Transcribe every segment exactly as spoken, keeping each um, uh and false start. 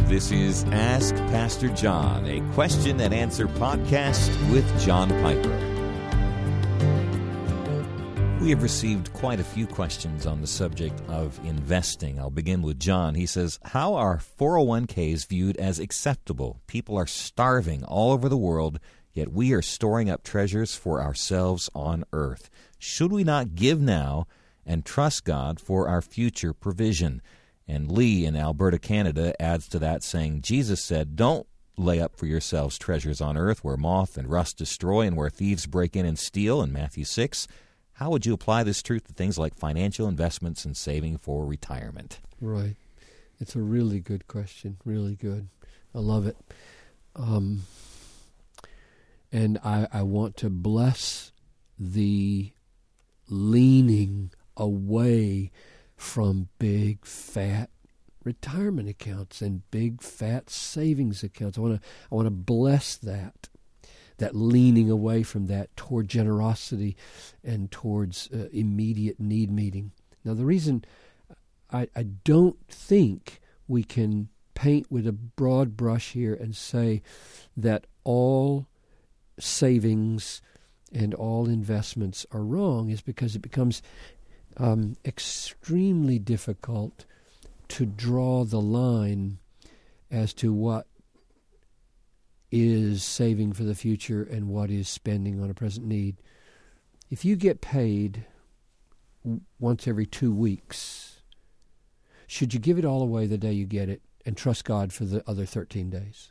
This is Ask Pastor John, a question and answer podcast with John Piper. We have received quite a few questions on the subject of investing. I'll begin with John. He says, how are four oh one k's viewed as acceptable? People are starving all over the world, yet we are storing up treasures for ourselves on earth. Should we not give now and trust God for our future provision? And Lee in Alberta, Canada, adds to that, saying, Jesus said, don't lay up for yourselves treasures on earth where moth and rust destroy and where thieves break in and steal in Matthew six. How would you apply this truth to things like financial investments and saving for retirement? Right. It's a really good question, really good. I love it. Um, and I, I want to bless the leaning away from big, fat retirement accounts and big, fat savings accounts. I want to I want to bless that, that leaning away from that toward generosity and towards uh, immediate need meeting. Now, the reason I, I don't think we can paint with a broad brush here and say that all savings and all investments are wrong is because it becomes Um, extremely difficult to draw the line as to what is saving for the future and what is spending on a present need. If you get paid w- once every two weeks, should you give it all away the day you get it and trust God for the other thirteen days?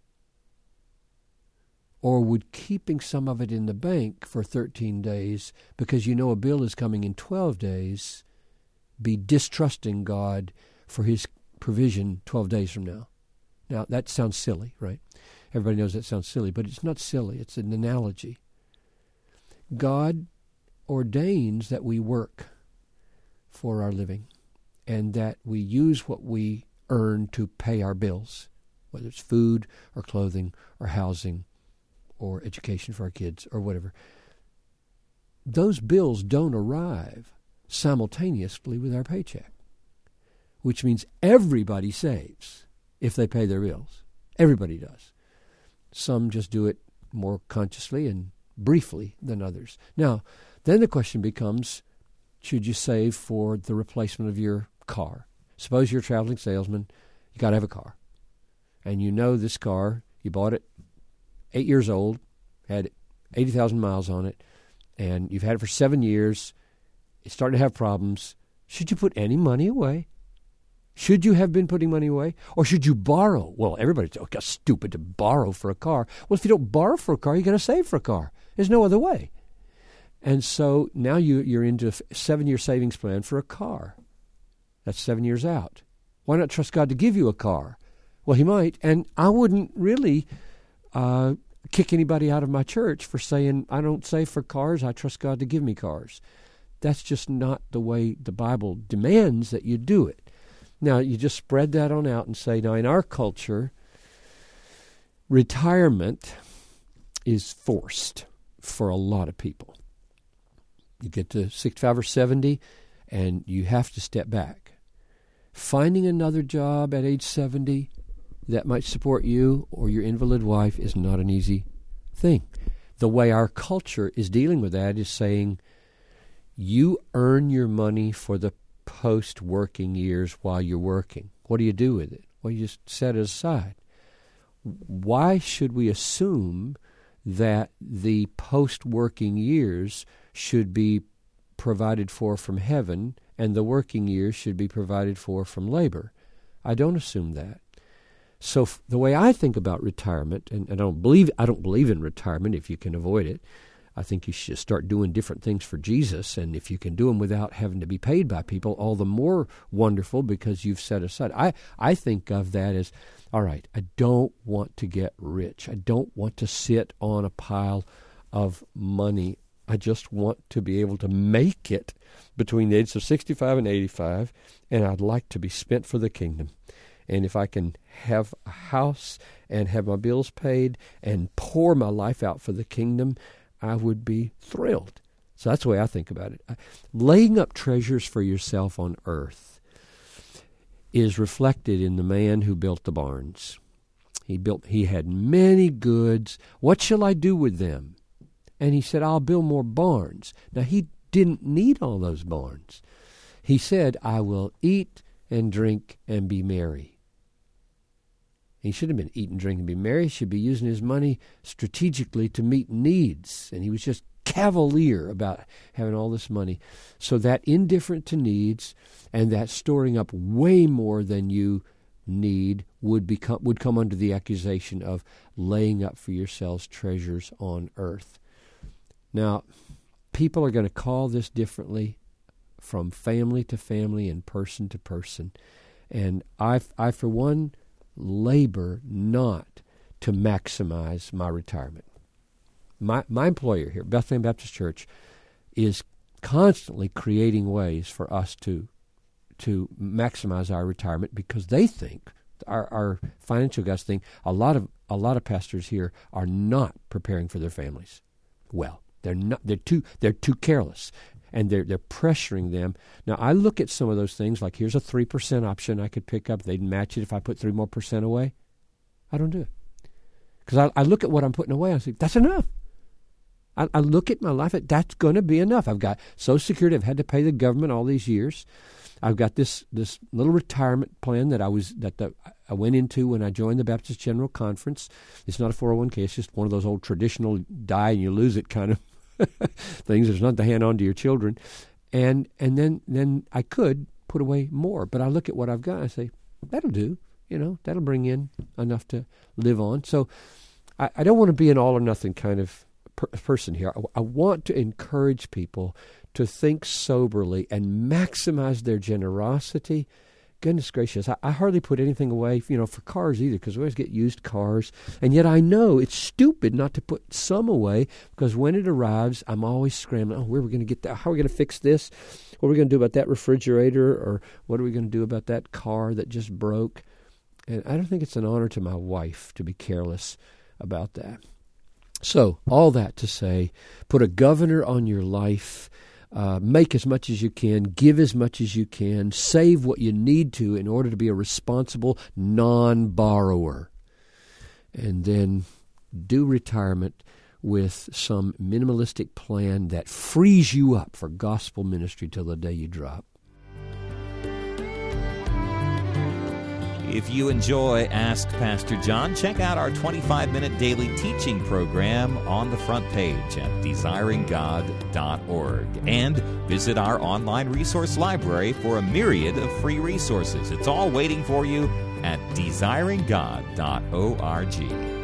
Or would keeping some of it in the bank for thirteen days because you know a bill is coming in twelve days be distrusting God for his provision twelve days from now? Now, that sounds silly, right? Everybody knows that sounds silly, but it's not silly. It's an analogy. God ordains that we work for our living and that we use what we earn to pay our bills, whether it's food or clothing or housing or education for our kids, or whatever. Those bills don't arrive simultaneously with our paycheck, which means everybody saves if they pay their bills. Everybody does. Some just do it more consciously and briefly than others. Now, then the question becomes, should you save for the replacement of your car? Suppose you're a traveling salesman, you got to have a car. And you know this car, you bought it eight years old, had eighty thousand miles on it, and you've had it for seven years. It's starting to have problems. Should you put any money away? Should you have been putting money away? Or should you borrow? Well, everybody's oh, stupid to borrow for a car. Well, if you don't borrow for a car, you got to save for a car. There's no other way. And so now you, you're into a seven-year savings plan for a car. That's seven years out. Why not trust God to give you a car? Well, he might, and I wouldn't really Uh, kick anybody out of my church for saying, I don't save for cars, I trust God to give me cars. That's just not the way the Bible demands that you do it. Now, you just spread that on out and say, now in our culture, retirement is forced for a lot of people. You get to sixty-five or seventy, and you have to step back. Finding another job at age seventy that might support you or your invalid wife is not an easy thing. The way our culture is dealing with that is saying, you earn your money for the post-working years while you're working. What do you do with it? Well, you just set it aside. Why should we assume that the post-working years should be provided for from heaven and the working years should be provided for from labor? I don't assume that. So f- the way I think about retirement, and, and I don't believe I don't believe in retirement if you can avoid it. I think you should start doing different things for Jesus, and if you can do them without having to be paid by people, all the more wonderful because you've set aside. I, I think of that as, all right, I don't want to get rich. I don't want to sit on a pile of money. I just want to be able to make it between the ages of sixty-five and eighty-five, and I'd like to be spent for the kingdom. And if I can have a house and have my bills paid and pour my life out for the kingdom, I would be thrilled. So that's the way I think about it. Laying up treasures for yourself on earth is reflected in the man who built the barns. He built. He had many goods. What shall I do with them? And he said, I'll build more barns. Now, he didn't need all those barns. He said, I will eat and drink and be merry. He should have been eating, drink, and be merry. He should be using his money strategically to meet needs. And he was just cavalier about having all this money. So that indifferent to needs and that storing up way more than you need would become would come under the accusation of laying up for yourselves treasures on earth. Now, people are going to call this differently from family to family and person to person. And I, I for one, labor not to maximize my retirement. My my employer here, Bethlehem Baptist Church, is constantly creating ways for us to to maximize our retirement because they think, our, our financial guys think, a lot of a lot of pastors here are not preparing for their families well. They're not. They're too. They're too careless, and they're they're pressuring them. Now I look at some of those things like here's a three percent option I could pick up. They'd match it if I put three more percent away. I don't do it because I, I look at what I'm putting away. I say that's enough. I, I look at my life. That's going to be enough. I've got Social Security. I've had to pay the government all these years. I've got this this little retirement plan that I was that the, I went into when I joined the Baptist General Conference. It's not a four oh one k. It's just one of those old traditional die and you lose it kind of things. There's nothing to hand on to your children, and and then then I could put away more. But I look at what I've got. And I say that'll do. You know, that'll bring in enough to live on. So I, I don't want to be an all or nothing kind of per- person here. I, I want to encourage people to think soberly and maximize their generosity. Goodness gracious, I, I hardly put anything away, you know, for cars either, because we always get used cars. And yet I know it's stupid not to put some away, because when it arrives, I'm always scrambling. Oh, where are we going to get that? How are we going to fix this? What are we going to do about that refrigerator? Or what are we going to do about that car that just broke? And I don't think it's an honor to my wife to be careless about that. So all that to say, put a governor on your life. Uh, make as much as you can, give as much as you can, save what you need to in order to be a responsible non-borrower. And then do retirement with some minimalistic plan that frees you up for gospel ministry till the day you drop. If you enjoy Ask Pastor John, check out our twenty-five minute daily teaching program on the front page at desiring god dot org. And visit our online resource library for a myriad of free resources. It's all waiting for you at desiring god dot org.